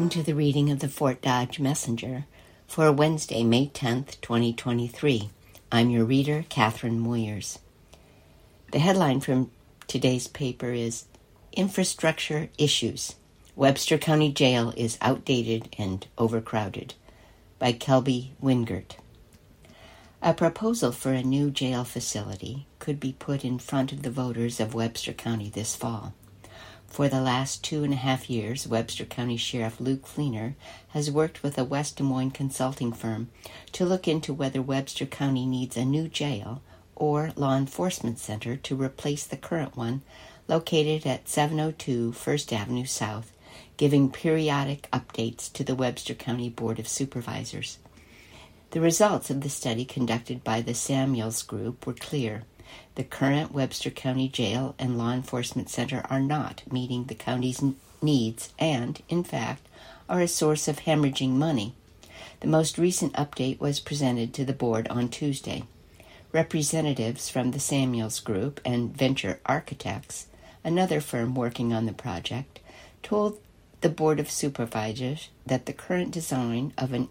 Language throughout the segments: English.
Welcome to the reading of the Fort Dodge Messenger for Wednesday, May 10th, 2023. I'm your reader, Catherine Moyers. The headline from today's paper is Infrastructure Issues. Webster County Jail is outdated and overcrowded by Kelby Wingert. A proposal for a new jail facility could be put in front of the voters of Webster County this fall. For the last 2.5 years, Webster County Sheriff Luke Fleener has worked with a West Des Moines consulting firm to look into whether Webster County needs a new jail or law enforcement center to replace the current one located at 702 First Avenue South, giving periodic updates to the Webster County Board of Supervisors. The results of the study conducted by the Samuels Group were clear. The current Webster County Jail and Law Enforcement Center are not meeting the county's needs and, in fact, are a source of hemorrhaging money. The most recent update was presented to the board on Tuesday. Representatives from the Samuels Group and Venture Architects, another firm working on the project, told the Board of Supervisors that the current design of an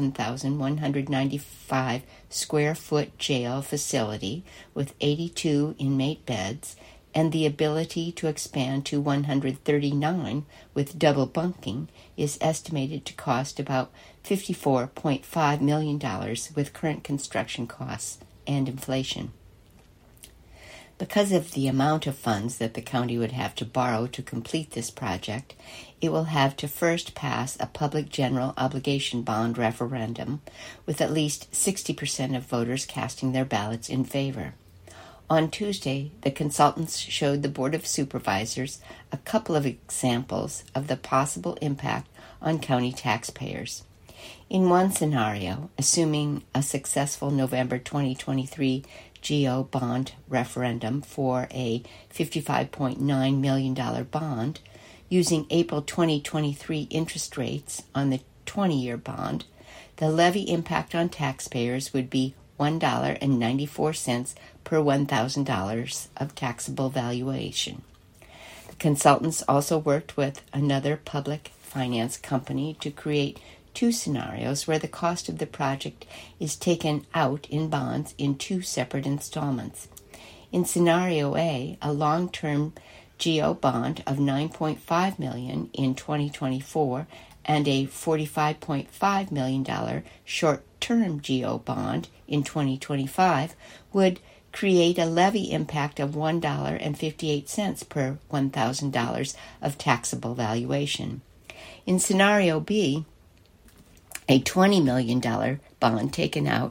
87,195 square foot jail facility with 82 inmate beds and the ability to expand to 139 with double bunking is estimated to cost about $54.5 million with current construction costs and inflation. Because of the amount of funds that the county would have to borrow to complete this project, it will have to first pass a public general obligation bond referendum with at least 60% of voters casting their ballots in favor. On Tuesday, the consultants showed the Board of Supervisors a couple of examples of the possible impact on county taxpayers. In one scenario, assuming a successful November 2023 GO bond referendum for a $55.9 million bond, using April 2023 interest rates on the 20-year bond, the levy impact on taxpayers would be $1.94 per $1,000 of taxable valuation. The consultants also worked with another public finance company to create two scenarios where the cost of the project is taken out in bonds in two separate installments. In Scenario A, a long-term GO bond of $9.5 million in 2024 and a $45.5 million short-term GO bond in 2025 would create a levy impact of $1.58 per $1,000 of taxable valuation. In Scenario B, a $20 million bond taken out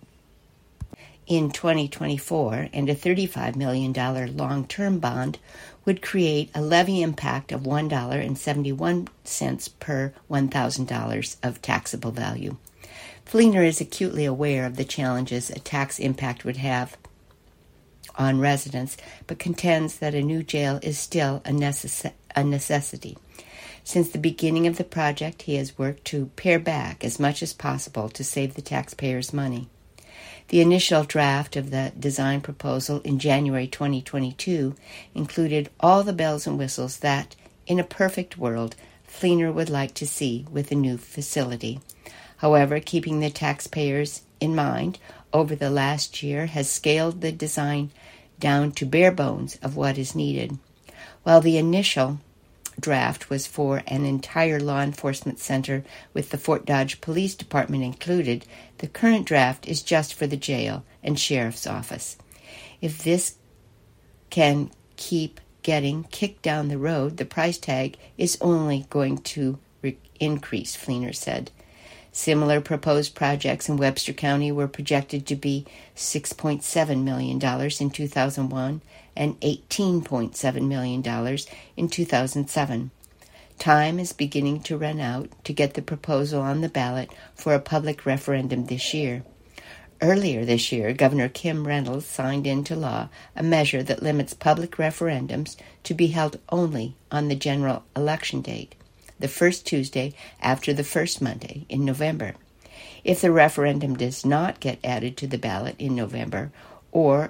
in 2024 and a $35 million long-term bond would create a levy impact of $1.71 per $1,000 of taxable value. Fleener is acutely aware of the challenges a tax impact would have on residents, but contends that a new jail is still a necessity. Since the beginning of the project, he has worked to pare back as much as possible to save the taxpayers' money. The initial draft of the design proposal in January 2022 included all the bells and whistles that, in a perfect world, Fleener would like to see with a new facility. However, keeping the taxpayers in mind, over the last year has scaled the design down to bare bones of what is needed. While the initial draft was for an entire law enforcement center with the Fort Dodge Police Department included, the current draft is just for the jail and sheriff's office. If this can keep getting kicked down the road, the price tag is only going to increase, Fleener said. Similar proposed projects in Webster County were projected to be $6.7 million in 2001 and $18.7 million in 2007. Time is beginning to run out to get the proposal on the ballot for a public referendum this year. Earlier this year, Governor Kim Reynolds signed into law a measure that limits public referendums to be held only on the general election date, the first Tuesday after the first Monday in November. If the referendum does not get added to the ballot in November, or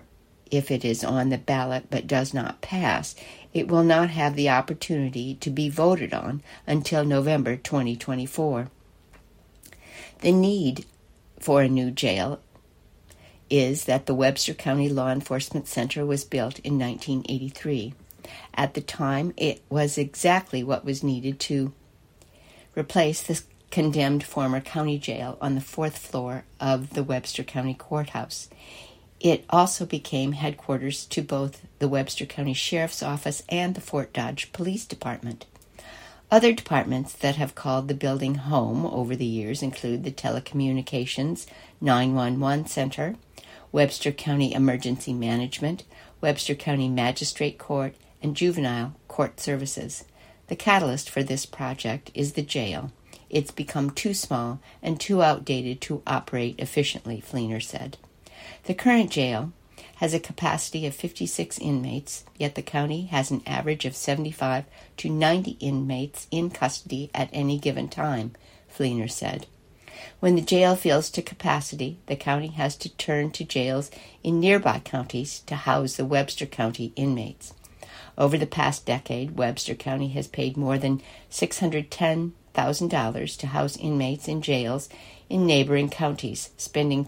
if it is on the ballot but does not pass, it will not have the opportunity to be voted on until November 2024. The need for a new jail is that the Webster County Law Enforcement Center was built in 1983. At the time, it was exactly what was needed to replace the condemned former county jail on the 4th floor of the Webster County Courthouse. It also became headquarters to both the Webster County Sheriff's Office and the Fort Dodge Police Department. Other departments that have called the building home over the years include the Telecommunications 911 Center, Webster County Emergency Management, Webster County Magistrate Court, and Juvenile Court Services. The catalyst for this project is the jail. It's become too small and too outdated to operate efficiently, Fleener said. The current jail has a capacity of 56 inmates, yet the county has an average of 75 to 90 inmates in custody at any given time, Fleener said. When the jail fills to capacity, the county has to turn to jails in nearby counties to house the Webster County inmates. Over the past decade, Webster County has paid more than $610,000 to house inmates in jails in neighboring counties, spending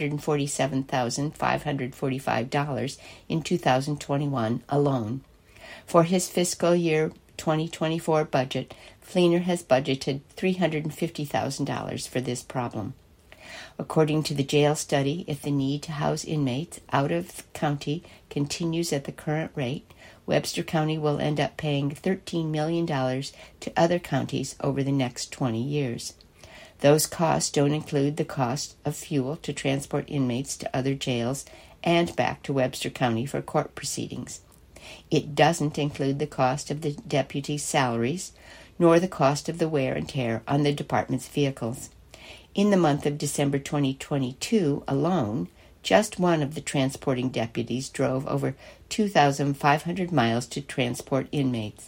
$247,545 in 2021 alone. For his fiscal year 2024 budget, Fleener has budgeted $350,000 for this problem. According to the jail study, if the need to house inmates out of the county continues at the current rate, Webster County will end up paying $13 million to other counties over the next 20 years. Those costs don't include the cost of fuel to transport inmates to other jails and back to Webster County for court proceedings. It doesn't include the cost of the deputies' salaries, nor the cost of the wear and tear on the department's vehicles. In the month of December 2022 alone, just one of the transporting deputies drove over 2,500 miles to transport inmates.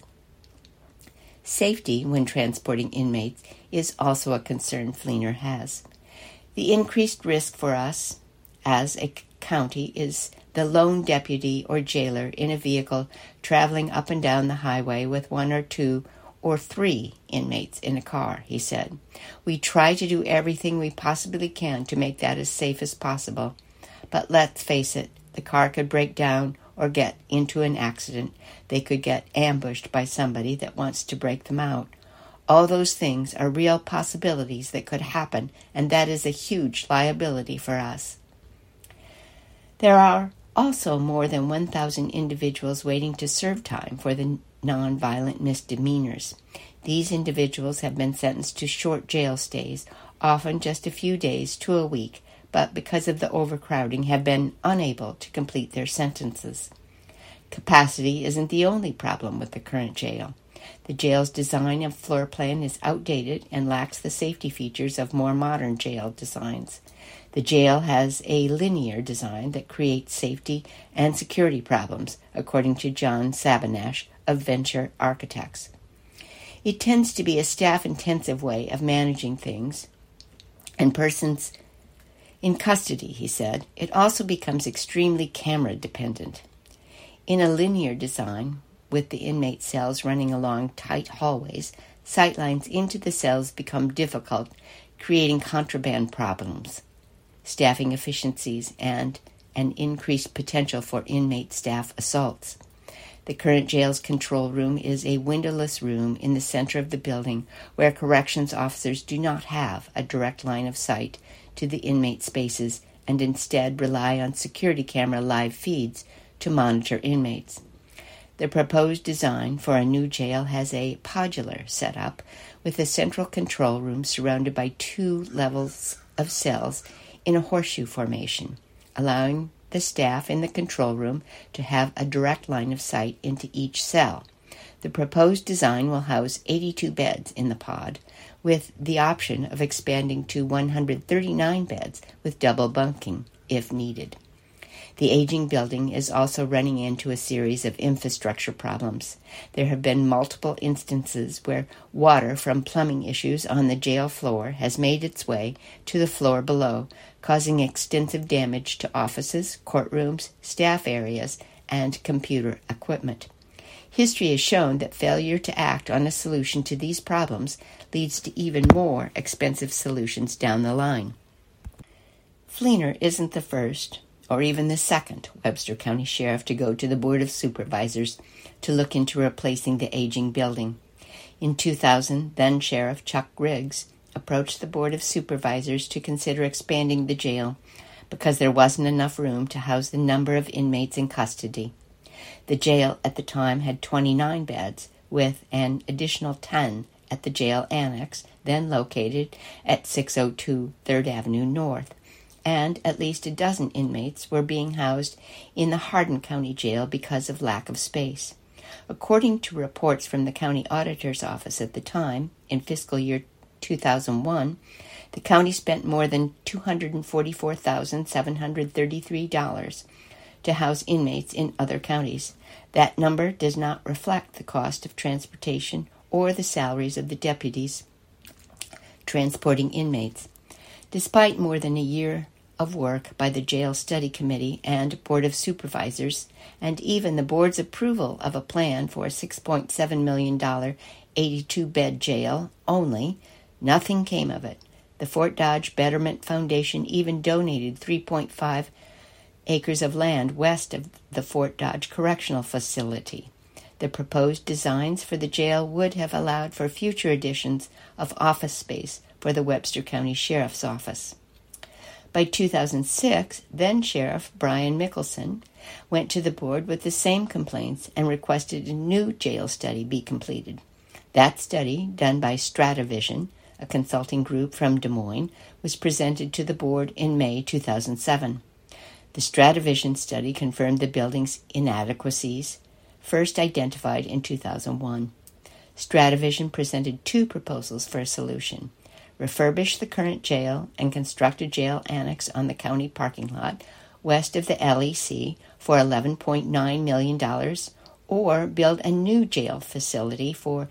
Safety when transporting inmates is also a concern Fleener has. The increased risk for us as a county is the lone deputy or jailer in a vehicle traveling up and down the highway with 1 or 2 or 3 inmates in a car, he said. We try to do everything we possibly can to make that as safe as possible. But let's face it, the car could break down or get into an accident. They could get ambushed by somebody that wants to break them out. All those things are real possibilities that could happen, and that is a huge liability for us. There are also more than 1,000 individuals waiting to serve time for the nonviolent misdemeanors. These individuals have been sentenced to short jail stays, often just a few days to a week, but because of the overcrowding have been unable to complete their sentences. Capacity isn't the only problem with the current jail. The jail's design and floor plan is outdated and lacks the safety features of more modern jail designs. The jail has a linear design that creates safety and security problems, according to John Sabanash of Venture Architects. It tends to be a staff-intensive way of managing things and persons in custody, he said. It also becomes extremely camera-dependent. In a linear design, with the inmate cells running along tight hallways, sightlines into the cells become difficult, creating contraband problems, staffing efficiencies, and an increased potential for inmate staff assaults. The current jail's control room is a windowless room in the center of the building where corrections officers do not have a direct line of sight to the inmate spaces and instead rely on security camera live feeds to monitor inmates. The proposed design for a new jail has a podular setup with a central control room surrounded by 2 levels of cells in a horseshoe formation, allowing the staff in the control room to have a direct line of sight into each cell. The proposed design will house 82 beds in the pod, with the option of expanding to 139 beds with double bunking if needed. The aging building is also running into a series of infrastructure problems. There have been multiple instances where water from plumbing issues on the jail floor has made its way to the floor below, causing extensive damage to offices, courtrooms, staff areas, and computer equipment. History has shown that failure to act on a solution to these problems leads to even more expensive solutions down the line. Fleener isn't the first, or even the second, Webster County Sheriff to go to the Board of Supervisors to look into replacing the aging building. In 2000, then-Sheriff Chuck Griggs approached the Board of Supervisors to consider expanding the jail because there wasn't enough room to house the number of inmates in custody. The jail at the time had 29 beds, with an additional 10 at the jail annex, then located at 602 3rd Avenue North, and at least a dozen inmates were being housed in the Hardin County Jail because of lack of space. According to reports from the county auditor's office at the time, in fiscal year 2001, the county spent more than $244,733 to house inmates in other counties. That number does not reflect the cost of transportation or the salaries of the deputies transporting inmates. Despite more than a year of work by the Jail Study Committee and Board of Supervisors, and even the board's approval of a plan for a $6.7 million 82-bed jail only, nothing came of it. The Fort Dodge Betterment Foundation even donated 3.5 acres of land west of the Fort Dodge Correctional Facility. The proposed designs for the jail would have allowed for future additions of office space for the Webster County Sheriff's Office. By 2006, then-Sheriff Brian Mickelson went to the board with the same complaints and requested a new jail study be completed. That study, done by Stratavision, a consulting group from Des Moines, was presented to the board in May 2007. The Stratavision study confirmed the building's inadequacies, first identified in 2001. Stratavision presented two proposals for a solution: refurbish the current jail and construct a jail annex on the county parking lot west of the LEC for $11.9 million, or build a new jail facility for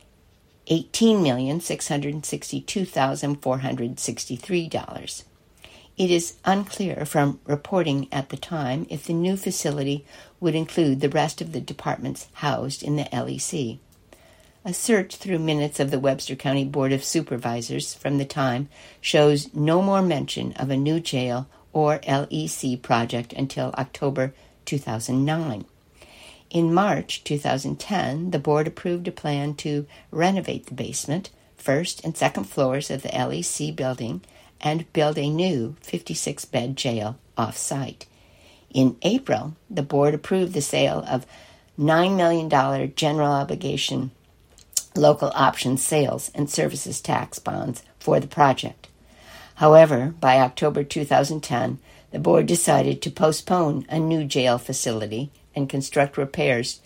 $18,662,463. It is unclear from reporting at the time if the new facility would include the rest of the departments housed in the LEC. A search through minutes of the Webster County Board of Supervisors from the time shows no more mention of a new jail or LEC project until October 2009. In March 2010, the board approved a plan to renovate the basement, first and second floors of the LEC building, and build a new 56-bed jail off-site. In April, the board approved the sale of $9 million general obligation local option sales and services tax bonds for the project. However, by October 2010, the board decided to postpone a new jail facility and construct repairs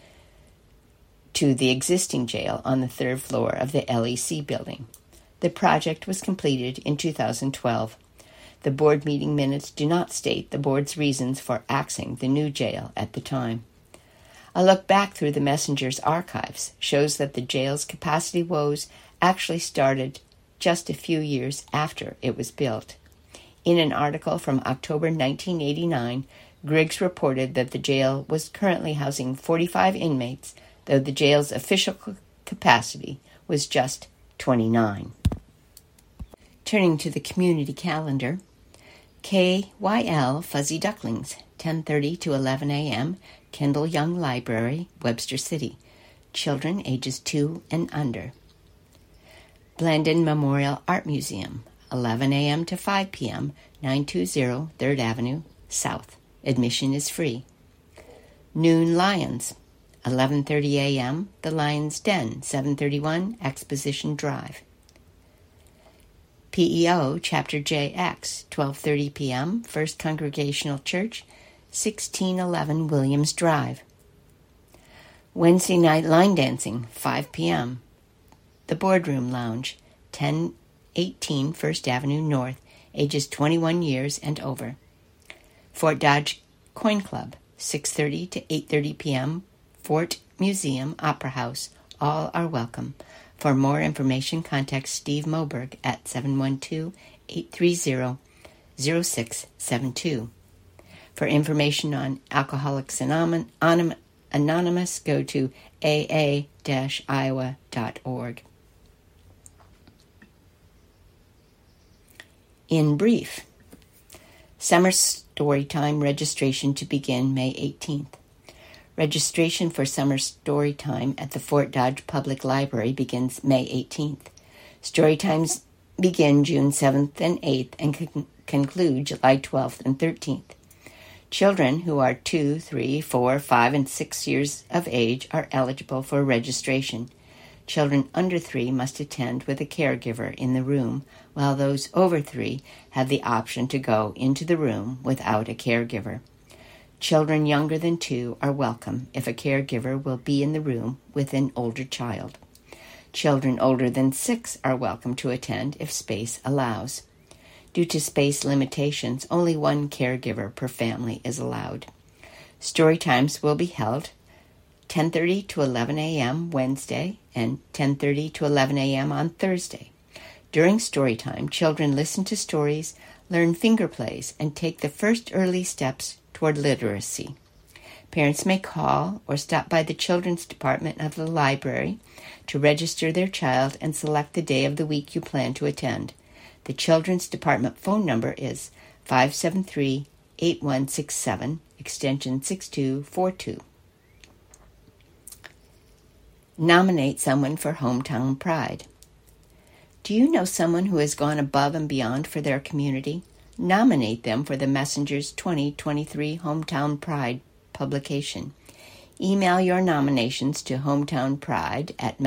to the existing jail on the third floor of the LEC building. The project was completed in 2012. The board meeting minutes do not state the board's reasons for axing the new jail at the time. A look back through the Messenger's archives shows that the jail's capacity woes actually started just a few years after it was built. In an article from October 1989, Griggs reported that the jail was currently housing 45 inmates, though the jail's official capacity was just 29. Turning to the community calendar, KYL Fuzzy Ducklings, 10:30 to 11 a.m., Kendall Young Library, Webster City. Children ages 2 and under. Blandon Memorial Art Museum, 11 a.m. to 5 p.m., 920 3rd Avenue, South. Admission is free. Noon Lions, 11:30 a.m., The Lion's Den, 731 Exposition Drive. PEO Chapter JX, 12:30 p.m., First Congregational Church, 1611 Williams Drive. Wednesday night line dancing, 5 p.m., The Boardroom Lounge, 1018 First Avenue North, ages 21 years and over. Fort Dodge Coin Club, 6:30 to 8:30 p.m., Fort Museum Opera House. All are welcome. For more information, contact Steve Moberg at 712-830-0000. 0672. For information on Alcoholics Anonymous, go to aa-iowa.org. In brief, Summer Storytime registration to begin May 18th. Registration for Summer Storytime at the Fort Dodge Public Library begins May 18th. Storytimes begin June 7th and 8th and conclude July 12th and 13th. Children who are 2, 3, 4, 5, and 6 years of age are eligible for registration. Children under 3 must attend with a caregiver in the room, while those over 3 have the option to go into the room without a caregiver. Children younger than 2 are welcome if a caregiver will be in the room with an older child. Children older than 6 are welcome to attend if space allows. Due to space limitations, only one caregiver per family is allowed. Story times will be held 10:30 to 11 a.m. Wednesday and 10:30 to 11 a.m. on Thursday. During story time, children listen to stories, learn finger plays, and take the first early steps toward literacy. Parents may call or stop by the Children's Department of the library to register their child and select the day of the week you plan to attend. The Children's Department phone number is 573-8167, extension 6242. Nominate someone for Hometown Pride. Do you know someone who has gone above and beyond for their community? Nominate them for the Messenger's 2023 Hometown Pride publication. Email your nominations to Hometown Pride at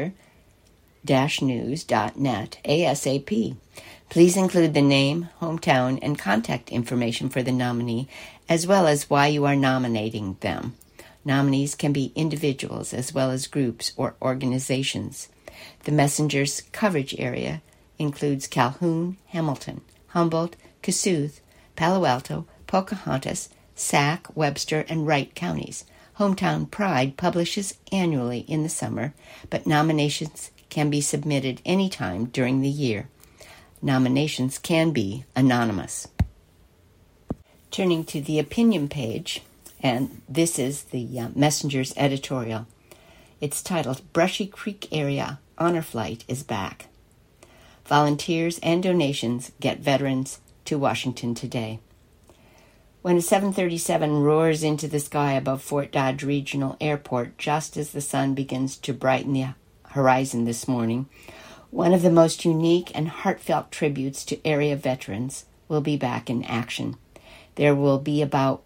messenger-news.net ASAP. Please include the name, hometown, and contact information for the nominee, as well as why you are nominating them. Nominees can be individuals as well as groups or organizations. The Messenger's coverage area includes Calhoun, Hamilton, Humboldt, Kossuth, Palo Alto, Pocahontas, Sac, Webster, and Wright counties. Hometown Pride publishes annually in the summer, but nominations can be submitted anytime during the year. Nominations can be anonymous. Turning to the opinion page, and this is the Messenger's editorial. It's titled, Brushy Creek Area Honor Flight is Back. Volunteers and donations get veterans to Washington today. When a 737 roars into the sky above Fort Dodge Regional Airport just as the sun begins to brighten the horizon this morning, one of the most unique and heartfelt tributes to area veterans will be back in action. There will be about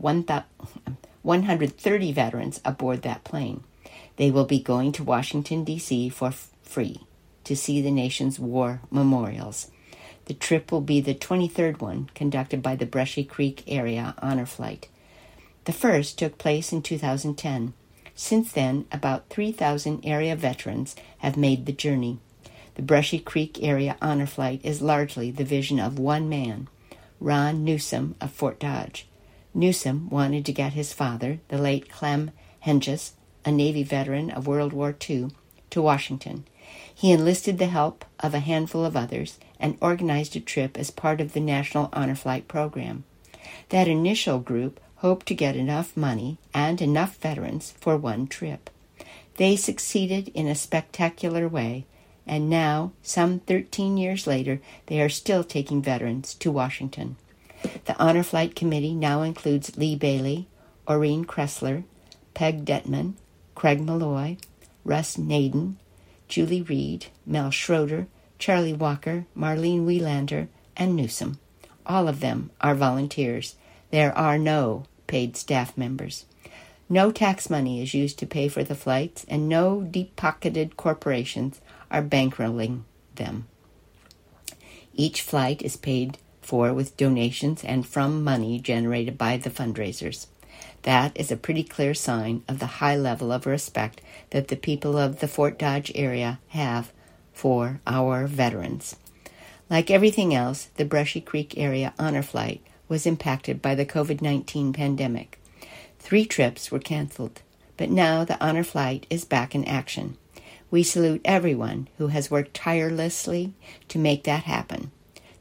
130 veterans aboard that plane. They will be going to Washington, D.C. for free to see the nation's war memorials. The trip will be the 23rd one conducted by the Brushy Creek Area Honor Flight. The first took place in 2010. Since then, about 3,000 area veterans have made the journey. The Brushy Creek Area Honor Flight is largely the vision of one man, Ron Newsom of Fort Dodge. Newsom wanted to get his father, the late Clem Henges, a Navy veteran of World War II, to Washington. He enlisted the help of a handful of others and organized a trip as part of the National Honor Flight program. That initial group hoped to get enough money and enough veterans for one trip. They succeeded in a spectacular way, and now, some 13 years later, they are still taking veterans to Washington. The Honor Flight Committee now includes Lee Bailey, Oreen Kressler, Peg Detman, Craig Malloy, Russ Naden, Julie Reed, Mel Schroeder, Charlie Walker, Marlene Wielander, and Newsom. All of them are volunteers. There are no paid staff members. No tax money is used to pay for the flights, and no deep-pocketed corporations are bankrolling them. Each flight is paid for with donations and from money generated by the fundraisers. That is a pretty clear sign of the high level of respect that the people of the Fort Dodge area have for our veterans. Like everything else, the Brushy Creek Area Honor Flight was impacted by the COVID-19 pandemic. 3 trips were canceled, but now the Honor Flight is back in action. We salute everyone who has worked tirelessly to make that happen.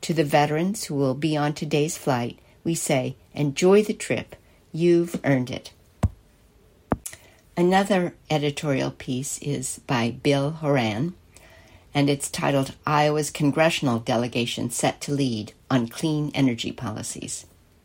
To the veterans who will be on today's flight, we say, enjoy the trip. You've earned it. Another editorial piece is by Bill Horan, and it's titled Iowa's Congressional Delegation Set to Lead on Clean Energy Policies.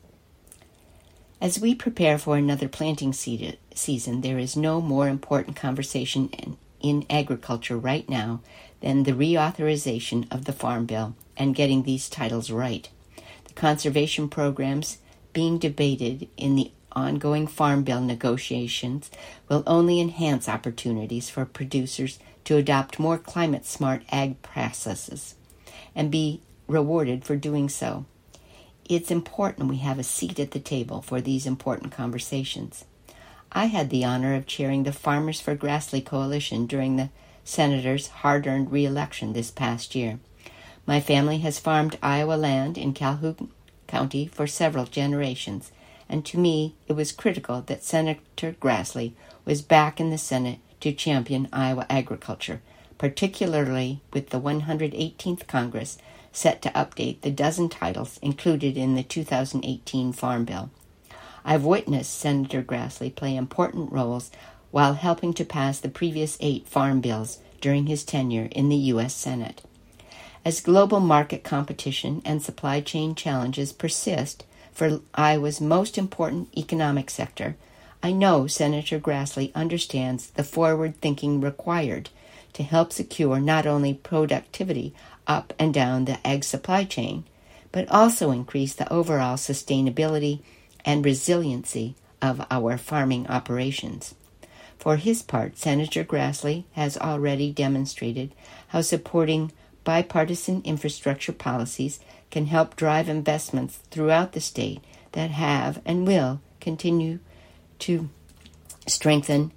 As we prepare for another planting season, there is no more important conversation in agriculture right now than the reauthorization of the Farm Bill and getting these titles right. The conservation programs being debated in the ongoing Farm Bill negotiations will only enhance opportunities for producers to adopt more climate-smart ag processes and be rewarded for doing so. It's important we have a seat at the table for these important conversations. I had the honor of chairing the Farmers for Grassley Coalition during the Senator's hard-earned re-election this past year. My family has farmed Iowa land in Calhoun County for several generations, and to me it was critical that Senator Grassley was back in the Senate to champion Iowa agriculture, particularly with the 118th Congress set to update the dozen titles included in the 2018 Farm Bill. I've witnessed Senator Grassley play important roles while helping to pass the previous 8 farm bills during his tenure in the U.S. Senate. As global market competition and supply chain challenges persist for Iowa's most important economic sector, I know Senator Grassley understands the forward-thinking required to help secure not only productivity up and down the ag supply chain, but also increase the overall sustainability and resiliency of our farming operations. For his part, Senator Grassley has already demonstrated how supporting bipartisan infrastructure policies can help drive investments throughout the state that have and will continue to strengthen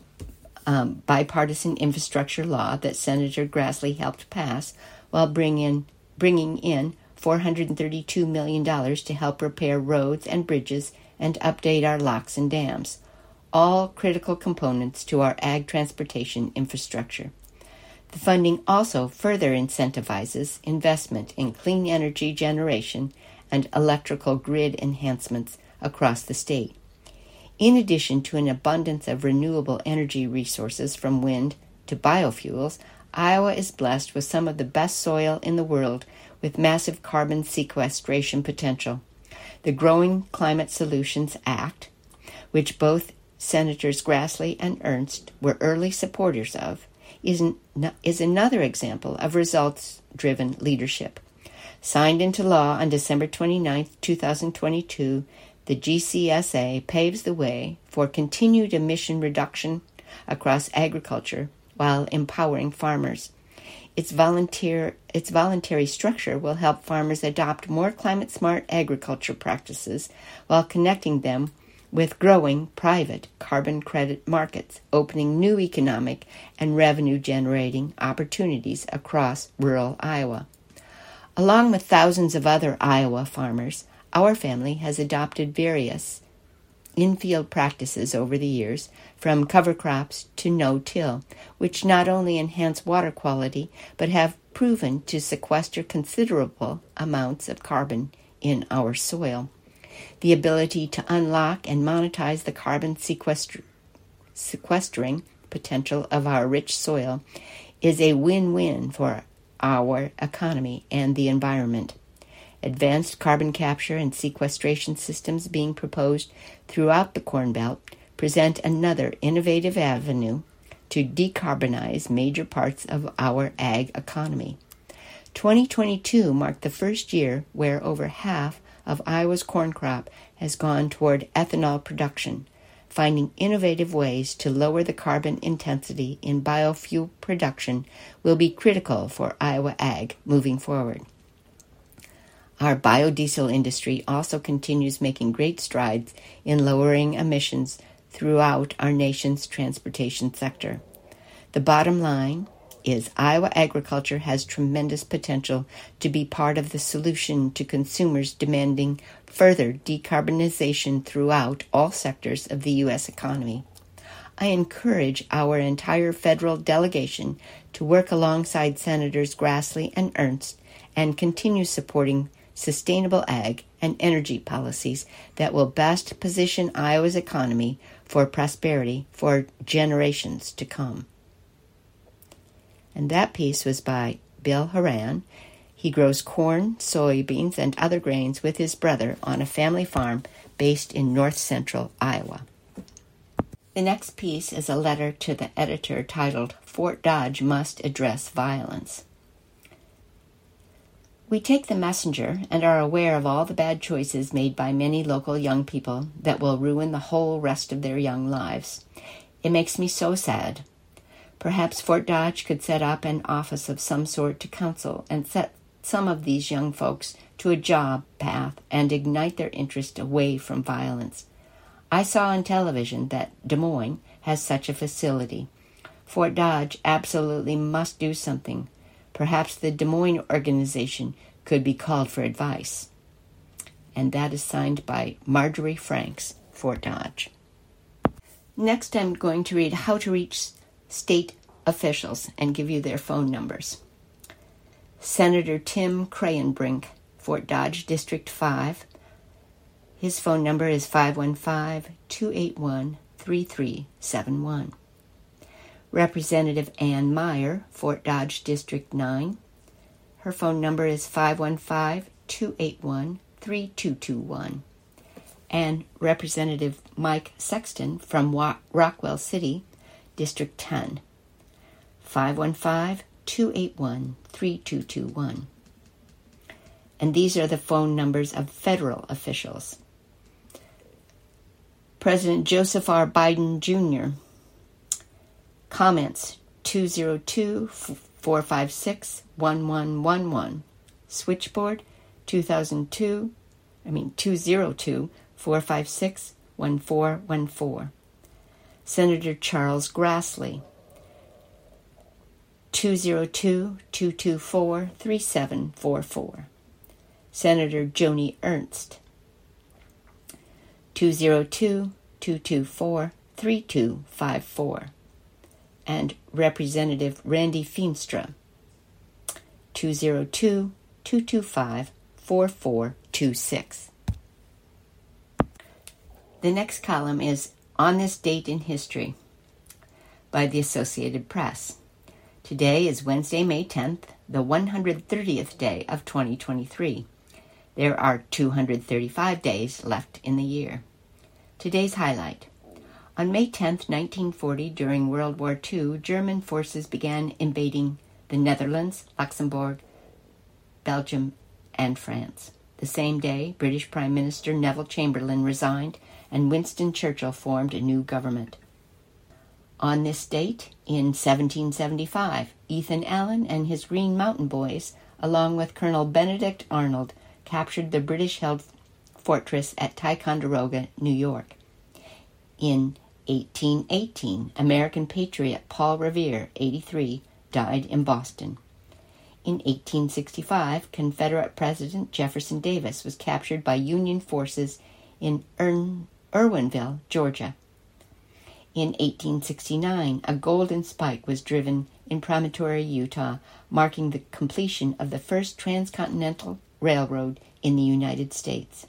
bipartisan infrastructure law that Senator Grassley helped pass while bringing in $432 million to help repair roads and bridges and update our locks and dams, all critical components to our ag transportation infrastructure. The funding also further incentivizes investment in clean energy generation and electrical grid enhancements across the state. In addition to an abundance of renewable energy resources from wind to biofuels, Iowa is blessed with some of the best soil in the world with massive carbon sequestration potential. The Growing Climate Solutions Act, which both Senators Grassley and Ernst were early supporters of, is another example of results-driven leadership. Signed into law on December 29, 2022, the GCSA paves the way for continued emission reduction across agriculture while empowering farmers. Its voluntary structure will help farmers adopt more climate-smart agriculture practices while connecting them with growing private carbon credit markets, opening new economic and revenue-generating opportunities across rural Iowa. Along with thousands of other Iowa farmers, our family has adopted various in-field practices over the years, from cover crops to no-till, which not only enhance water quality, but have proven to sequester considerable amounts of carbon in our soil. The ability to unlock and monetize the carbon sequestering potential of our rich soil is a win-win for our economy and the environment. Advanced carbon capture and sequestration systems being proposed throughout the Corn Belt present another innovative avenue to decarbonize major parts of our ag economy. 2022 marked the first year where over half of Iowa's corn crop has gone toward ethanol production. Finding innovative ways to lower the carbon intensity in biofuel production will be critical for Iowa ag moving forward. Our biodiesel industry also continues making great strides in lowering emissions throughout our nation's transportation sector. The bottom line is Iowa agriculture has tremendous potential to be part of the solution to consumers demanding further decarbonization throughout all sectors of the U.S. economy. I encourage our entire federal delegation to work alongside Senators Grassley and Ernst and continue supporting sustainable ag and energy policies that will best position Iowa's economy for prosperity for generations to come. And that piece was by Bill Horan. He grows corn, soybeans, and other grains with his brother on a family farm based in north-central Iowa. The next piece is a letter to the editor titled, Fort Dodge Must Address Violence. We take the messenger and are aware of all the bad choices made by many local young people that will ruin the whole rest of their young lives. It makes me so sad. Perhaps Fort Dodge could set up an office of some sort to counsel and set some of these young folks to a job path and ignite their interest away from violence. I saw on television that Des Moines has such a facility. Fort Dodge absolutely must do something. Perhaps the Des Moines organization could be called for advice. And that is signed by Marjorie Franks, Fort Dodge. Next, I'm going to read how to reach state officials and give you their phone numbers. Senator Tim Krayenbrink, Fort Dodge, District 5. His phone number is 515-281-3371. Representative Ann Meyer, Fort Dodge, District 9. Her phone number is 515-281-3221. And Representative Mike Sexton from Rockwell City, District 10. 515-281-3221. And these are the phone numbers of federal officials. President Joseph R. Biden, Jr. Comments 202-456-1111. Switchboard 202-456-1414. Senator Charles Grassley 202-224-3744. Senator Joni Ernst 202-224-3254. And Representative Randy Feenstra 202-225-4426. The next column is On This Date in History by the Associated Press. Today is Wednesday, May 10th, the 130th day of 2023. There are 235 days left in the year. Today's highlight. On May 10th, 1940, during World War II, German forces began invading the Netherlands, Luxembourg, Belgium, and France. The same day, British Prime Minister Neville Chamberlain resigned and Winston Churchill formed a new government. On this date, in 1775, Ethan Allen and his Green Mountain Boys, along with Colonel Benedict Arnold, captured the British-held fortress at Ticonderoga, New York. In 1818, American patriot Paul Revere, 83, died in Boston. In 1865, Confederate President Jefferson Davis was captured by Union forces in Irwinville, Georgia. In 1869, a golden spike was driven in Promontory, Utah, marking the completion of the first transcontinental railroad in the United States.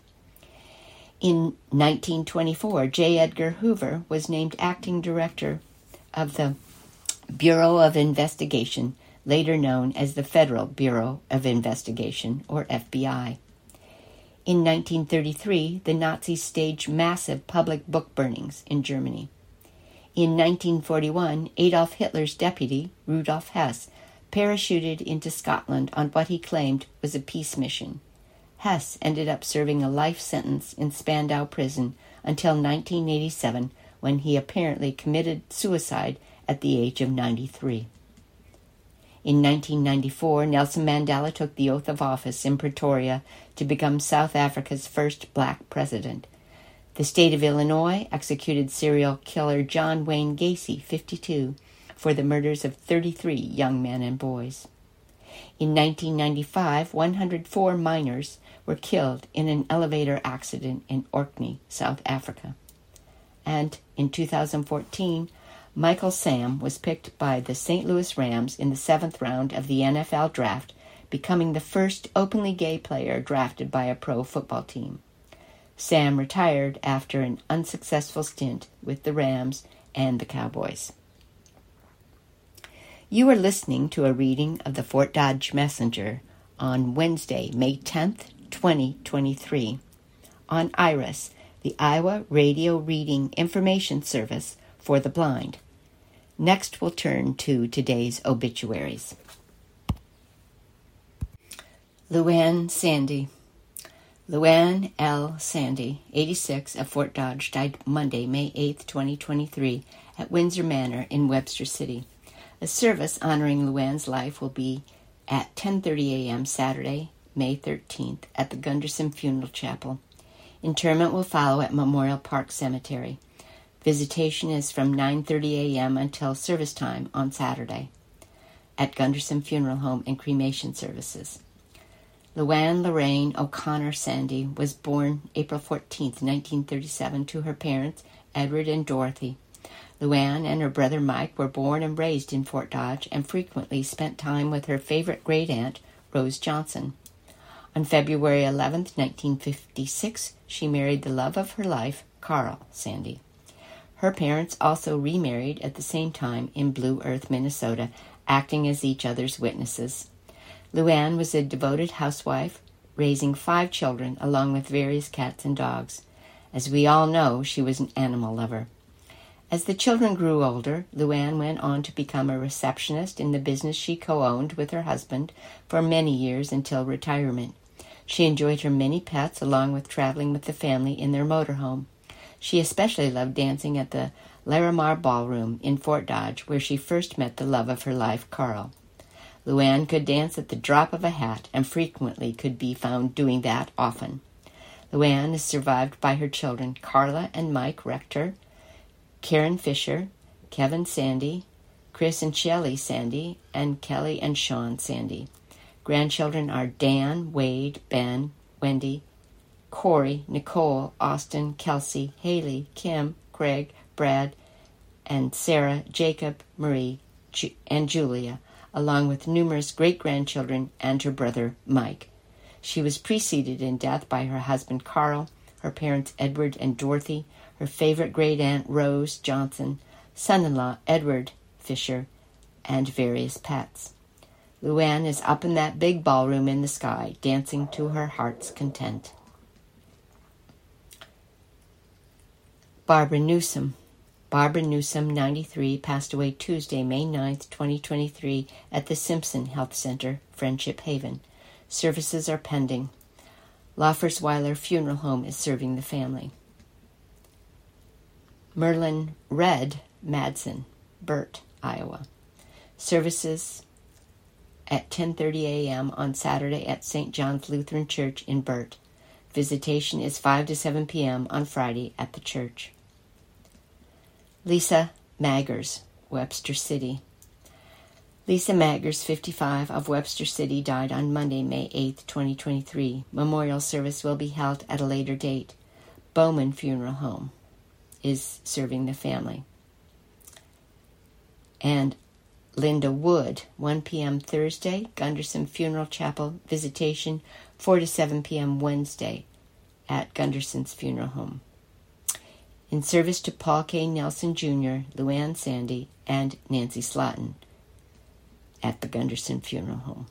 In 1924, J. Edgar Hoover was named acting director of the Bureau of Investigation, later known as the Federal Bureau of Investigation, or FBI. In 1933, the Nazis staged massive public book burnings in Germany. In 1941, Adolf Hitler's deputy, Rudolf Hess, parachuted into Scotland on what he claimed was a peace mission. Hess ended up serving a life sentence in Spandau Prison until 1987, when he apparently committed suicide at the age of 93. In 1994, Nelson Mandela took the oath of office in Pretoria to become South Africa's first black president. The state of Illinois executed serial killer John Wayne Gacy, 52, for the murders of 33 young men and boys. In 1995, 104 miners were killed in an elevator accident in Orkney, South Africa. And in 2014, Michael Sam was picked by the St. Louis Rams in the 7th round of the NFL draft, becoming the first openly gay player drafted by a pro football team. Sam retired after an unsuccessful stint with the Rams and the Cowboys. You are listening to a reading of the Fort Dodge Messenger on Wednesday, May 10th, 2023, on IRIS, the Iowa Radio Reading Information Service for the Blind. Next, we'll turn to today's obituaries. Luann Sandy. Luann L. Sandy, 86, of Fort Dodge, died Monday, May 8, 2023, at Windsor Manor in Webster City. A service honoring Luann's life will be at 10:30 a.m. Saturday, May 13th, at the Gunderson Funeral Chapel. Interment will follow at Memorial Park Cemetery. Visitation is from 9:30 a.m. until service time on Saturday at Gunderson Funeral Home and Cremation Services. Luann Lorraine O'Connor Sandy was born April 14, 1937, to her parents, Edward and Dorothy. Luann and her brother Mike were born and raised in Fort Dodge and frequently spent time with her favorite great-aunt, Rose Johnson. On February 11, 1956, she married the love of her life, Carl Sandy. Her parents also remarried at the same time in Blue Earth, Minnesota, acting as each other's witnesses. Luann was a devoted housewife, raising 5 children along with various cats and dogs. As we all know, she was an animal lover. As the children grew older, Luann went on to become a receptionist in the business she co-owned with her husband for many years until retirement. She enjoyed her many pets along with traveling with the family in their motorhome. She especially loved dancing at the Larimar Ballroom in Fort Dodge, where she first met the love of her life, Carl. Luann could dance at the drop of a hat and frequently could be found doing that often. Luann is survived by her children, Carla and Mike Rector, Karen Fisher, Kevin Sandy, Chris and Shelley Sandy, and Kelly and Sean Sandy. Grandchildren are Dan, Wade, Ben, Wendy, Corey, Nicole, Austin, Kelsey, Haley, Kim, Craig, Brad, and Sarah, Jacob, Marie, and Julia, along with numerous great-grandchildren and her brother Mike. She was preceded in death by her husband Carl, her parents Edward and Dorothy, her favorite great-aunt Rose Johnson, son-in-law Edward Fisher, and various pets. Luann is up in that big ballroom in the sky, dancing to her heart's content. Barbara Newsom. Barbara Newsom, 93, passed away Tuesday, May 9, 2023, at the Simpson Health Center, Friendship Haven. Services are pending. Laufersweiler Funeral Home is serving the family. Merlin Red Madsen, Burt, Iowa. Services at 10:30 a.m. on Saturday at St. John's Lutheran Church in Burt. Visitation is 5 to 7 p.m. on Friday at the church. Lisa Maggers, Webster City. Lisa Maggers, 55, of Webster City, died on Monday, May 8, 2023. Memorial service will be held at a later date. Bowman Funeral Home is serving the family. And Linda Wood, 1 p.m. Thursday, Gunderson Funeral Chapel, visitation 4 to 7 p.m. Wednesday at Gunderson's Funeral Home. In service to Paul K. Nelson Jr., Luann Sandy, and Nancy Slaughton at the Gunderson Funeral Home.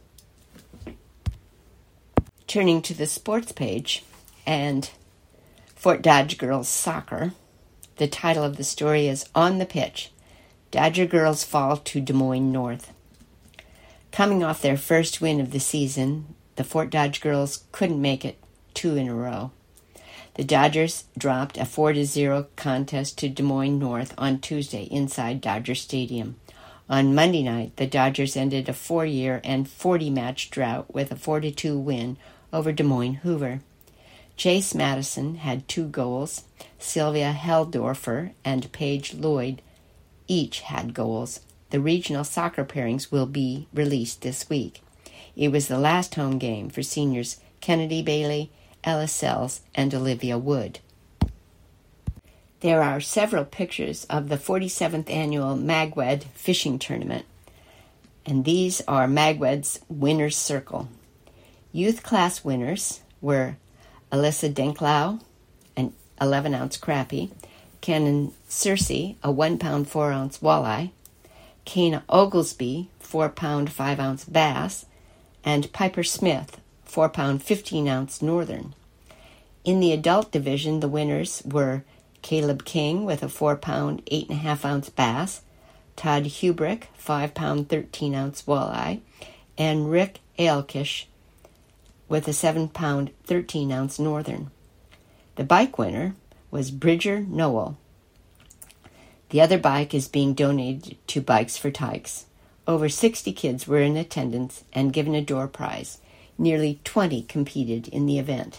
Turning to the sports page and Fort Dodge Girls Soccer, the title of the story is On the Pitch. Dodger girls fall to Des Moines North. Coming off their first win of the season, the Fort Dodge girls couldn't make it 2 in a row. The Dodgers dropped a 4-0 contest to Des Moines North on Tuesday inside Dodger Stadium. On Monday night, the Dodgers ended a 4-year and 40-match drought with a 4-2 win over Des Moines Hoover. Chase Madison had 2 goals. Sylvia Heldorfer and Paige Lloyd each had goals. The regional soccer pairings will be released this week. It was the last home game for seniors Kennedy Bailey, Ella Sells, and Olivia Wood. There are several pictures of the 47th annual Magwed fishing tournament, and these are Magwed's winner's circle. Youth class winners were Alyssa Denklau, an 11-ounce crappie, Canon Cersei, a 1-pound 4-ounce walleye, Kana Oglesby, 4-pound 5-ounce bass, and Piper Smith, 4-pound 15-ounce northern. In the adult division, the winners were Caleb King with a 4-pound 8.5-ounce bass, Todd Hubrick, 5-pound 13-ounce walleye, and Rick Ailkish with a 7-pound 13-ounce northern. The bike winner was Bridger Noel. The other bike is being donated to Bikes for Tykes. Over 60 kids were in attendance and given a door prize. Nearly 20 competed in the event.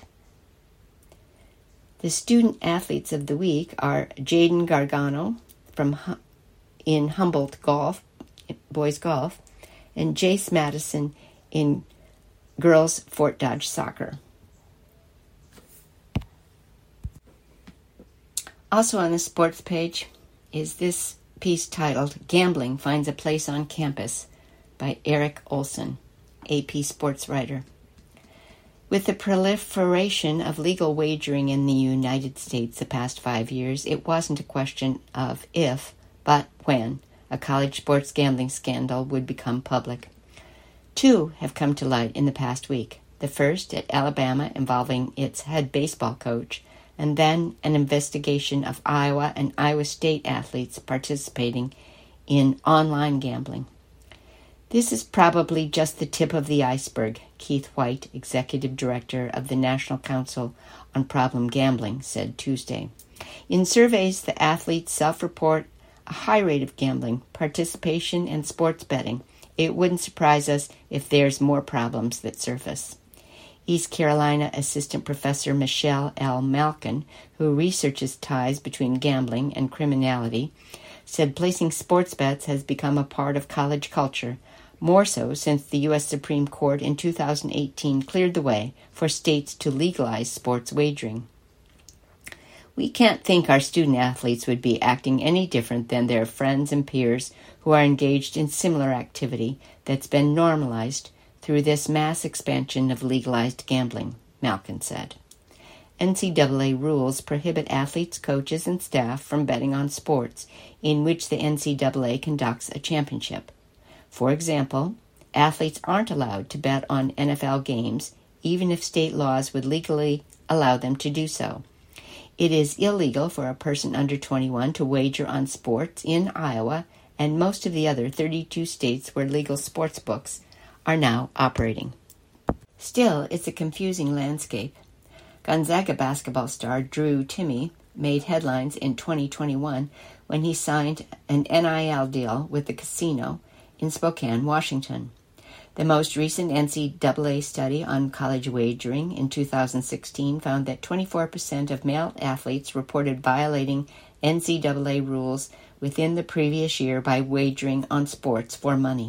The student athletes of the week are Jaden Gargano in Humboldt golf, boys golf, and Jace Madison in girls Fort Dodge soccer. Also on the sports page is this piece titled "Gambling Finds a Place on Campus" by Eric Olson, AP sports writer. With the proliferation of legal wagering in the United States the past 5 years, it wasn't a question of if, but when, a college sports gambling scandal would become public. 2 have come to light in the past week. The first at Alabama involving its head baseball coach, and then an investigation of Iowa and Iowa State athletes participating in online gambling. This is probably just the tip of the iceberg, Keith White, executive director of the National Council on Problem Gambling, said Tuesday. In surveys, the athletes self-report a high rate of gambling, participation, and sports betting. It wouldn't surprise us if there's more problems that surface. East Carolina Assistant Professor Michelle L. Malkin, who researches ties between gambling and criminality, said placing sports bets has become a part of college culture, more so since the U.S. Supreme Court in 2018 cleared the way for states to legalize sports wagering. We can't think our student athletes would be acting any different than their friends and peers who are engaged in similar activity that's been normalized through this mass expansion of legalized gambling, Malkin said. NCAA rules prohibit athletes, coaches, and staff from betting on sports in which the NCAA conducts a championship. For example, athletes aren't allowed to bet on NFL games, even if state laws would legally allow them to do so. It is illegal for a person under 21 to wager on sports in Iowa and most of the other 32 states where legal sports books are now operating. Still, it's a confusing landscape. Gonzaga basketball star Drew Timme made headlines in 2021 when he signed an NIL deal with the casino in Spokane, Washington. The most recent NCAA study on college wagering in 2016 found that 24% of male athletes reported violating NCAA rules within the previous year by wagering on sports for money.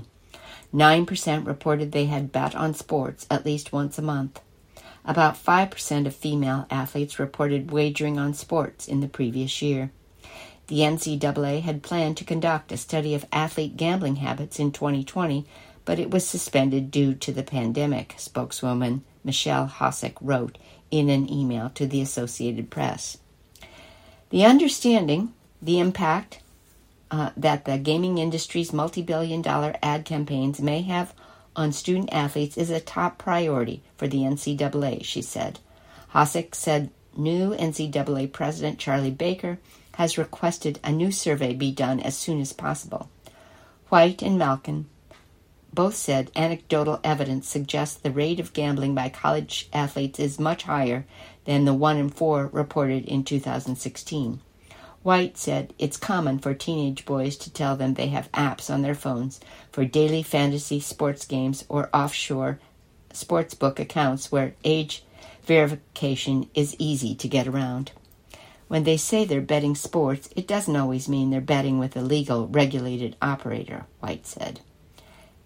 9% reported they had bet on sports at least once a month. About 5% of female athletes reported wagering on sports in the previous year. The NCAA had planned to conduct a study of athlete gambling habits in 2020, but it was suspended due to the pandemic, spokeswoman Michelle Hossack wrote in an email to the Associated Press. The understanding, the impact that the gaming industry's multi-billion-dollar ad campaigns may have on student athletes is a top priority for the NCAA, she said. Hossack said new NCAA President Charlie Baker has requested a new survey be done as soon as possible. White and Malkin both said anecdotal evidence suggests the rate of gambling by college athletes is much higher than the 1 in 4 reported in 2016. White said it's common for teenage boys to tell them they have apps on their phones for daily fantasy sports games or offshore sportsbook accounts where age verification is easy to get around. When they say they're betting sports, it doesn't always mean they're betting with a legal, regulated operator, White said.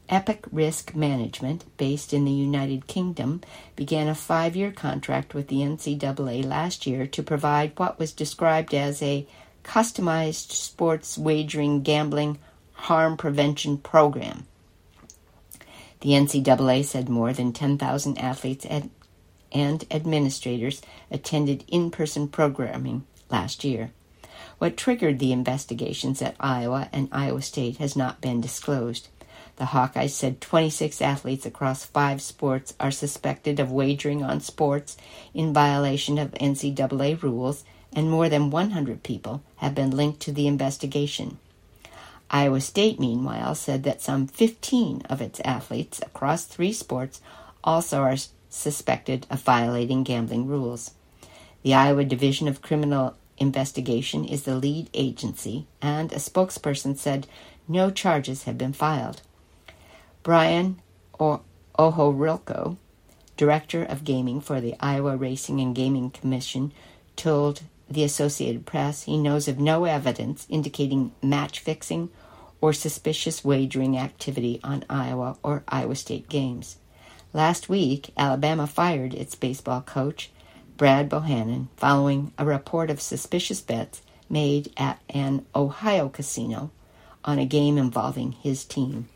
Epic Risk Management, based in the United Kingdom, began a 5-year contract with the NCAA last year to provide what was described as a customized sports wagering gambling harm prevention program. The NCAA said more than 10,000 athletes and administrators attended in-person programming last year. What triggered the investigations at Iowa and Iowa State has not been disclosed. The Hawkeyes said 26 athletes across 5 sports are suspected of wagering on sports in violation of NCAA rules, and more than 100 people have been linked to the investigation. Iowa State, meanwhile, said that some 15 of its athletes across 3 sports also are suspected of violating gambling rules. The Iowa Division of Criminal Investigation is the lead agency, and a spokesperson said no charges have been filed. Brian Ohorilko, Director of Gaming for the Iowa Racing and Gaming Commission, told the Associated Press he knows of no evidence indicating match-fixing or suspicious wagering activity on Iowa or Iowa State games. Last week, Alabama fired its baseball coach, Brad Bohannon, following a report of suspicious bets made at an Ohio casino on a game involving his team.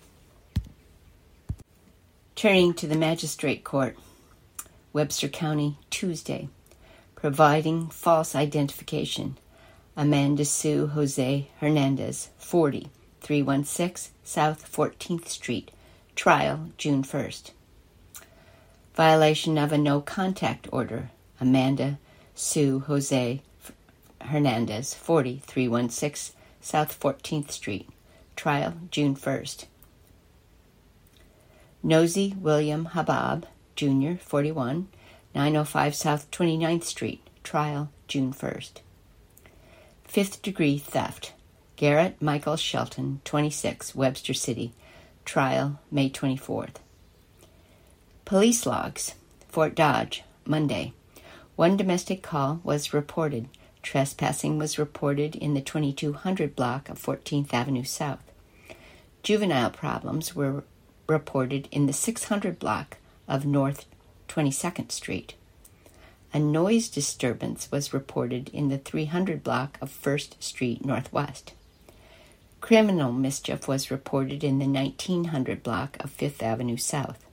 Turning to the Magistrate Court, Webster County, Tuesday. Providing false identification. Amanda Sue Jose Hernandez, 40, 316 South 14th Street. Trial, June 1st. Violation of a no-contact order. Amanda Sue Jose Hernandez, 40, 316 South 14th Street. Trial, June 1st. Nosy William Habab, Jr., 41, 905 South 29th Street. Trial, June 1st. Fifth-degree theft. Garrett Michael Shelton, 26, Webster City. Trial, May 24th. Police logs. Fort Dodge, Monday. 1 domestic call was reported. Trespassing was reported in the 2200 block of 14th Avenue South. Juvenile problems were reported in the 600 block of North 22nd Street. A noise disturbance was reported in the 300 block of 1st Street Northwest. Criminal mischief was reported in the 1900 block of 5th Avenue South.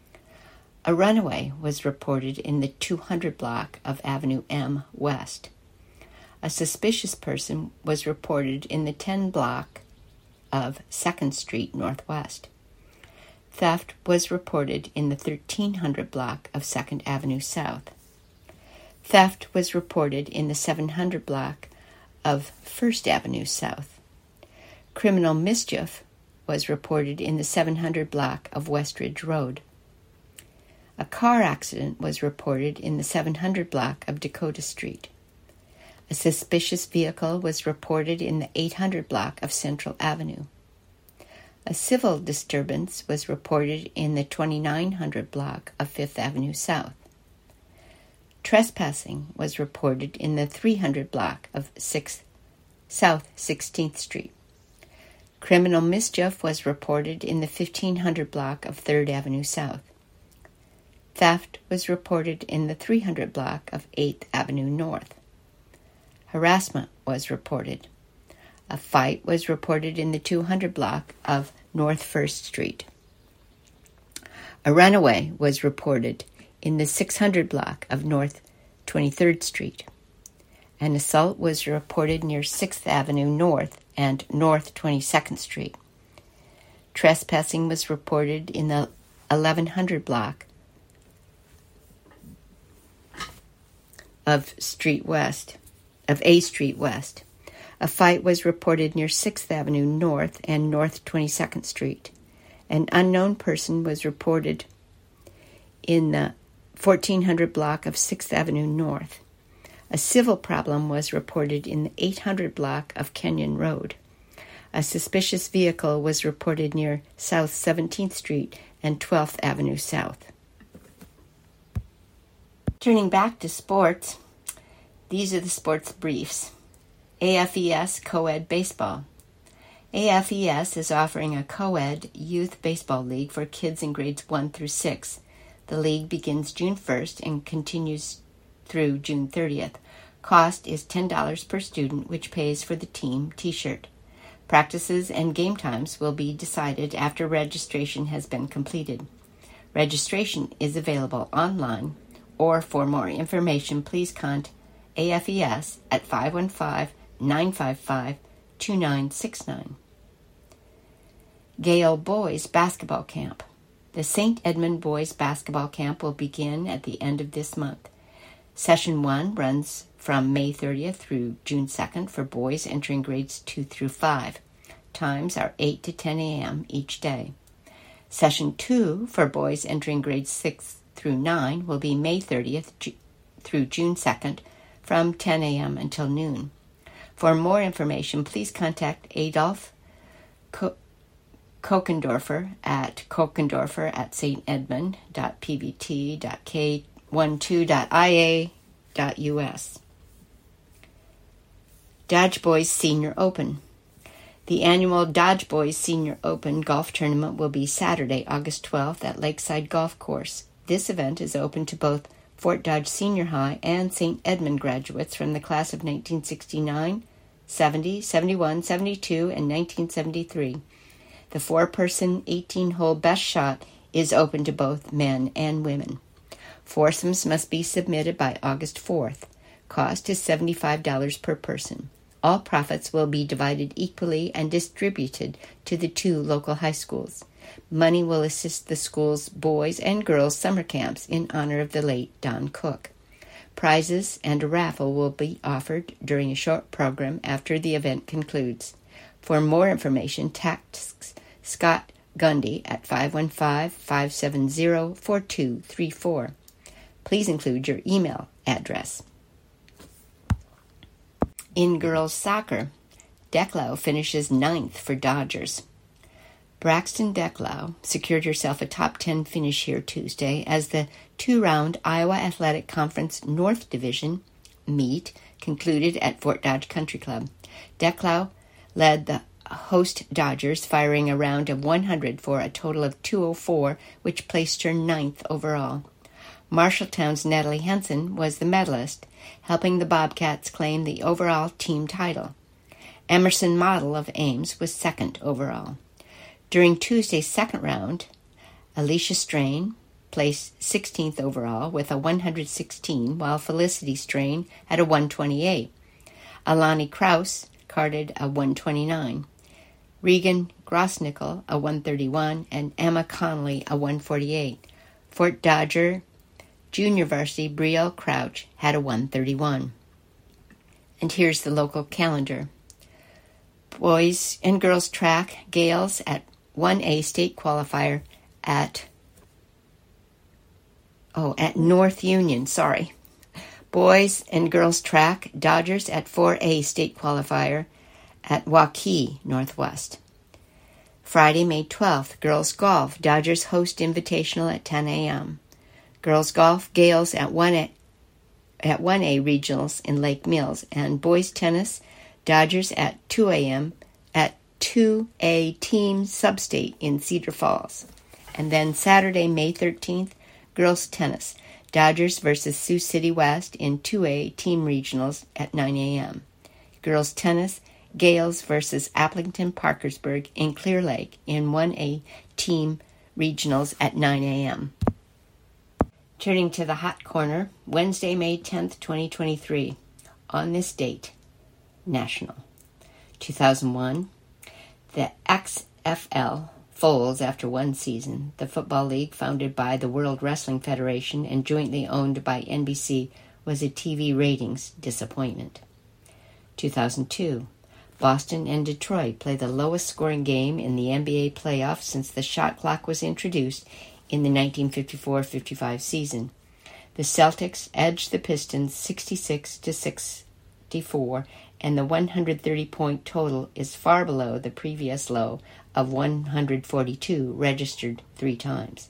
A runaway was reported in the 200 block of Avenue M West. A suspicious person was reported in the 10 block of 2nd Street Northwest. Theft was reported in the 1300 block of 2nd Avenue South. Theft was reported in the 700 block of 1st Avenue South. Criminal mischief was reported in the 700 block of Westridge Road. A car accident was reported in the 700 block of Dakota Street. A suspicious vehicle was reported in the 800 block of Central Avenue. A civil disturbance was reported in the 2900 block of 5th Avenue South. Trespassing was reported in the 300 block of South 16th Street. Criminal mischief was reported in the 1500 block of 3rd Avenue South. Theft was reported in the 300 block of 8th Avenue North. Harassment was reported. A fight was reported in the 200 block of North 1st Street. A runaway was reported in the 600 block of North 23rd Street. An assault was reported near 6th Avenue North and North 22nd Street. Trespassing was reported in the 1100 block of A Street West. A fight was reported near 6th Avenue North and North 22nd Street. An unknown person was reported in the 1400 block of 6th Avenue North. A civil problem was reported in the 800 block of Kenyon Road. A suspicious vehicle was reported near South 17th Street and 12th Avenue South. Turning back to sports, these are the sports briefs. AFES Co-ed Baseball. AFES is offering a co-ed youth baseball league for kids in grades 1 through 6. The league begins June 1st and continues through June 30th. Cost is $10 per student, which pays for the team t-shirt. Practices and game times will be decided after registration has been completed. Registration is available online, or for more information, please contact AFES at 515-955-2969. Gale Boys Basketball Camp. The St. Edmund Boys Basketball Camp will begin at the end of this month. Session 1 runs from May 30th through June 2nd for boys entering grades 2 through 5. Times are 8 to 10 a.m. each day. Session 2 for boys entering grades 6 through 9 will be May 30th through June 2nd from 10 a.m. until noon. For more information, please contact Adolf Kokendorfer at kokendorfer@stedmund.pbt.k12.ia.us. Dodge Boys Senior Open. The annual Dodge Boys Senior Open golf tournament will be Saturday, August 12th at Lakeside Golf Course. This event is open to both Fort Dodge Senior High and St. Edmund graduates from the class of 1969, 70, 71, 72, and 1973. The 4-person, 18-hole best shot is open to both men and women. Foursomes must be submitted by August 4th. Cost is $75 per person. All profits will be divided equally and distributed to the 2 local high schools. Money will assist the school's boys and girls summer camps in honor of the late Don Cook. Prizes and a raffle will be offered during a short program after the event concludes. For more information, text Scott Gundy at 515-570-4234. Please include your email address. In girls soccer, Declau finishes 9th for Dodgers. Braxton Declau secured herself a top 10 finish here Tuesday as the 2-round Iowa Athletic Conference North Division meet concluded at Fort Dodge Country Club. Declau led the host Dodgers, firing a round of 100 for a total of 204, which placed her 9th overall. Marshalltown's Natalie Henson was the medalist, helping the Bobcats claim the overall team title. Emerson Model of Ames was 2nd overall. During Tuesday's second round, Alicia Strain placed 16th overall with a 116, while Felicity Strain had a 128. Alani Krause carded a 129. Regan Grossnickel a 131, and Emma Connolly a 148. Fort Dodger Junior Varsity Brielle Crouch had a 131. And here's the local calendar. Boys and girls track, Gales at 1A state qualifier at North Union, Boys and girls track, Dodgers at 4A state qualifier at Waukee Northwest. Friday, May 12th, girls golf, Dodgers host invitational at 10 a.m. Girls golf, Gales at 1A regionals in Lake Mills, and boys tennis, Dodgers at 2 a.m. at 2A team substate in Cedar Falls. And then Saturday, May 13th, girls tennis, Dodgers versus Sioux City West in 2A team regionals at 9 a.m. Girls tennis, Gales versus Applington Parkersburg in Clear Lake in 1A team regionals at 9 a.m. Turning to the hot corner, Wednesday, May 10th, 2023. On this date, National. 2001, the XFL folds after one season. The Football League, founded by the World Wrestling Federation and jointly owned by NBC, was a TV ratings disappointment. 2002, Boston and Detroit play the lowest scoring game in the NBA playoffs since the shot clock was introduced in the 1954-55 season. The Celtics edged the Pistons 66-64, and the 130-point total is far below the previous low of 142 registered 3 times.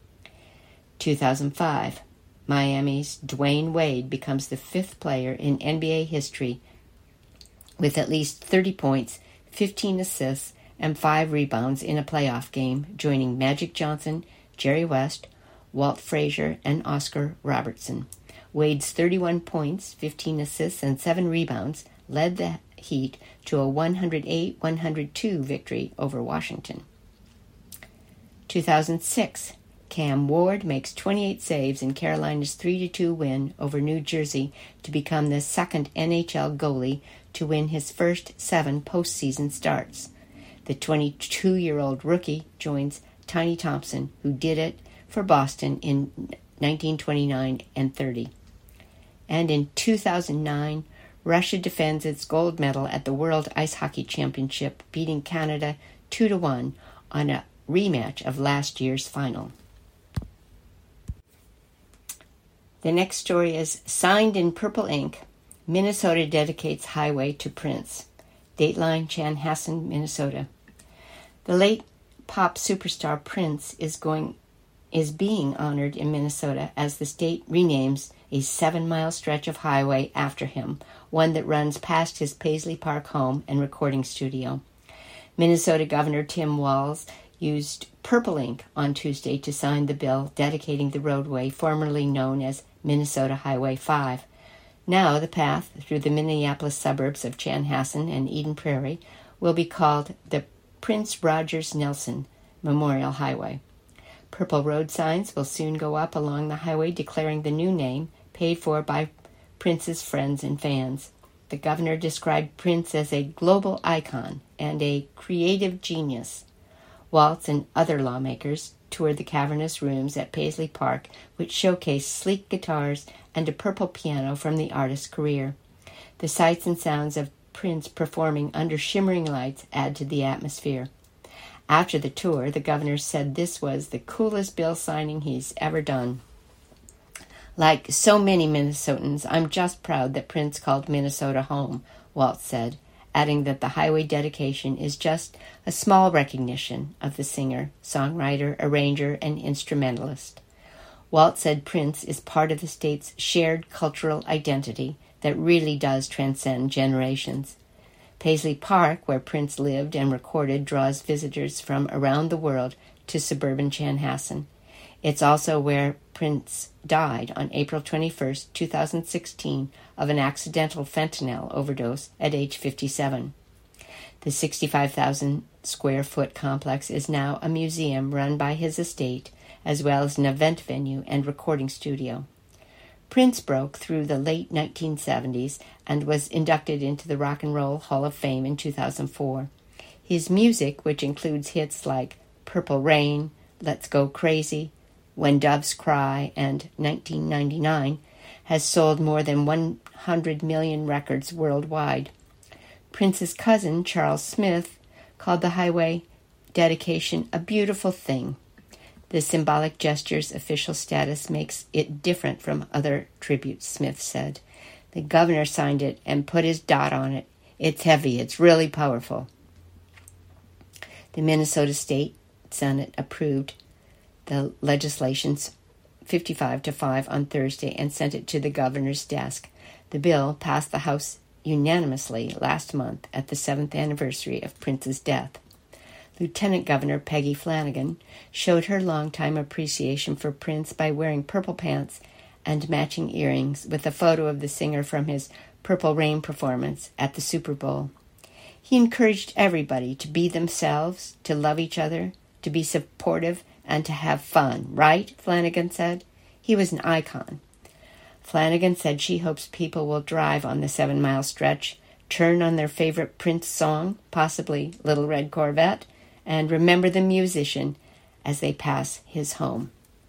2005, Miami's Dwayne Wade becomes the 5th player in NBA history with at least 30 points, 15 assists, and 5 rebounds in a playoff game, joining Magic Johnson, Jerry West, Walt Frazier, and Oscar Robertson. Wade's 31 points, 15 assists, and 7 rebounds led the Heat to a 108-102 victory over Washington. 2006, Cam Ward makes 28 saves in Carolina's 3-2 win over New Jersey to become the second NHL goalie to win his first 7 postseason starts. The 22-year-old rookie joins Tiny Thompson, who did it for Boston in 1929 and 30. And in 2009, Russia defends its gold medal at the World Ice Hockey Championship, beating Canada 2-1 on a rematch of last year's final. The next story is signed in purple ink. Minnesota dedicates highway to Prince. Dateline, Chanhassen, Minnesota. The late pop superstar Prince is being honored in Minnesota as the state renames a 7-mile stretch of highway after him, one that runs past his Paisley Park home and recording studio. Minnesota Governor Tim Walz used purple ink on Tuesday to sign the bill dedicating the roadway formerly known as Minnesota Highway 5. Now the path through the Minneapolis suburbs of Chanhassen and Eden Prairie will be called the Prince Rogers Nelson Memorial Highway. Purple road signs will soon go up along the highway declaring the new name, paid for by Prince's friends and fans. The governor described Prince as a global icon and a creative genius. Walz and other lawmakers toured the cavernous rooms at Paisley Park, which showcased sleek guitars and a purple piano from the artist's career. The sights and sounds of Prince performing under shimmering lights add to the atmosphere. After the tour, the governor said this was the coolest bill signing he's ever done. Like so many Minnesotans, I'm just proud that Prince called Minnesota home, Walz said, adding that the highway dedication is just a small recognition of the singer, songwriter, arranger, and instrumentalist. Walz said Prince is part of the state's shared cultural identity that really does transcend generations. Paisley Park, where Prince lived and recorded, draws visitors from around the world to suburban Chanhassen. It's also where Prince died on April 21, 2016, of an accidental fentanyl overdose at age 57. The 65,000-square-foot complex is now a museum run by his estate, as well as an event venue and recording studio. Prince broke through the late 1970s and was inducted into the Rock and Roll Hall of Fame in 2004. His music, which includes hits like Purple Rain, Let's Go Crazy, When Doves Cry, and 1999, has sold more than 100 million records worldwide. Prince's cousin, Charles Smith, called the highway dedication a beautiful thing. The symbolic gesture's official status makes it different from other tributes, Smith said. The governor signed it and put his dot on it. It's heavy. It's really powerful. The Minnesota State Senate approved the legislation's 55-5 on Thursday and sent it to the governor's desk. The bill passed the House unanimously last month at the 7th anniversary of Prince's death. Lieutenant Governor Peggy Flanagan showed her longtime appreciation for Prince by wearing purple pants and matching earrings with a photo of the singer from his Purple Rain performance at the Super Bowl. He encouraged everybody to be themselves, to love each other, to be supportive, and to have fun, right? Flanagan said. He was an icon. Flanagan said she hopes people will drive on the 7-mile stretch, turn on their favorite Prince song, possibly Little Red Corvette, and remember the musician as they pass his home.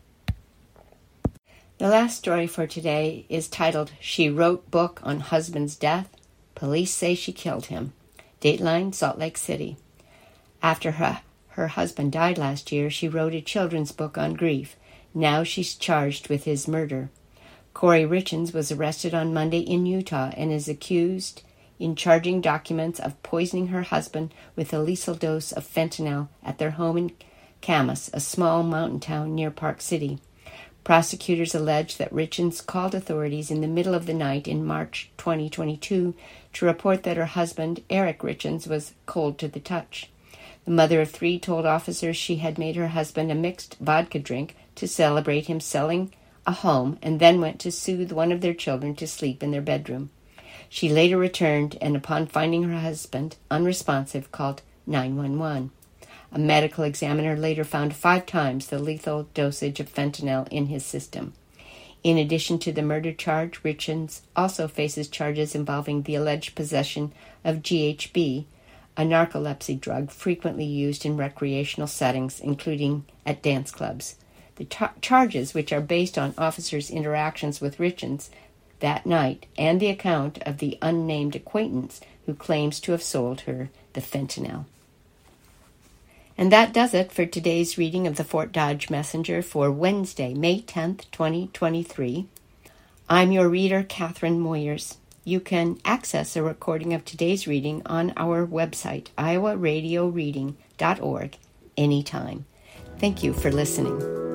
The last story for today is titled, She Wrote Book on Husband's Death. Police Say She Killed Him. Dateline, Salt Lake City. After her husband died last year, she wrote a children's book on grief. Now she's charged with his murder. Corey Richens was arrested on Monday in Utah and is accused in charging documents of poisoning her husband with a lethal dose of fentanyl at their home in Camas, a small mountain town near Park City. Prosecutors allege that Richens called authorities in the middle of the night in March 2022 to report that her husband, Eric Richens, was cold to the touch. The mother of 3 told officers she had made her husband a mixed vodka drink to celebrate him selling a home and then went to soothe one of their children to sleep in their bedroom. She later returned and, upon finding her husband unresponsive, called 911. A medical examiner later found 5 times the lethal dosage of fentanyl in his system. In addition to the murder charge, Richens also faces charges involving the alleged possession of GHB, a narcolepsy drug frequently used in recreational settings, including at dance clubs. The charges, which are based on officers' interactions with Richens that night and the account of the unnamed acquaintance who claims to have sold her the fentanyl. And that does it for today's reading of the Fort Dodge Messenger for Wednesday, May 10th, 2023. I'm your reader, Catherine Moyers. You can access a recording of today's reading on our website, iowaradioreading.org, anytime. Thank you for listening.